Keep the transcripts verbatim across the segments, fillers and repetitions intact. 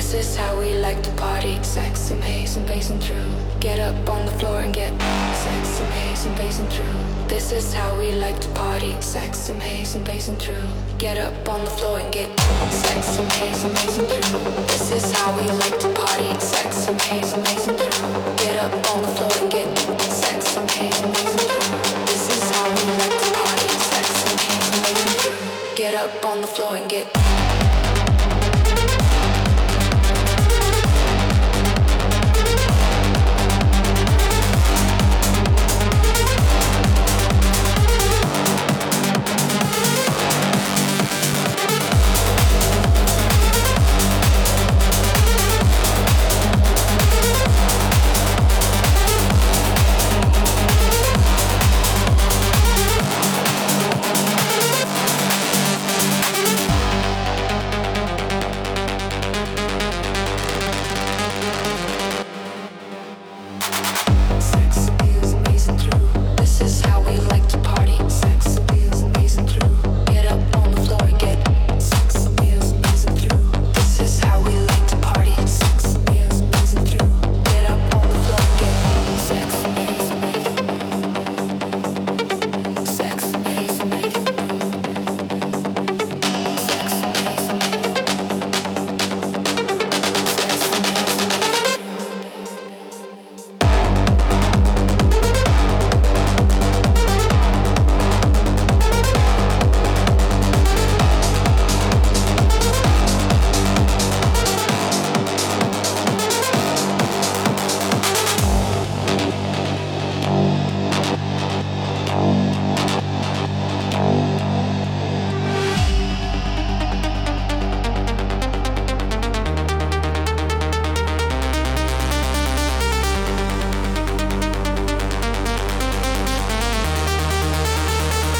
This is how we like to party. Sex and bass and bass and true. Get up on the floor and get sex and bass and bass and true. This is how we like to party. Sex and bass and bass and true. Get up on the floor and get sex and bass and bass and true. This is how we like to party. Sex and bass and bass and true. Get up on the floor and get sex and bass and bass and true. This is how we like to party. Sex and bass and bass and true. Get up on the floor and get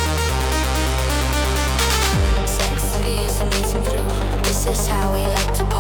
This is how we like to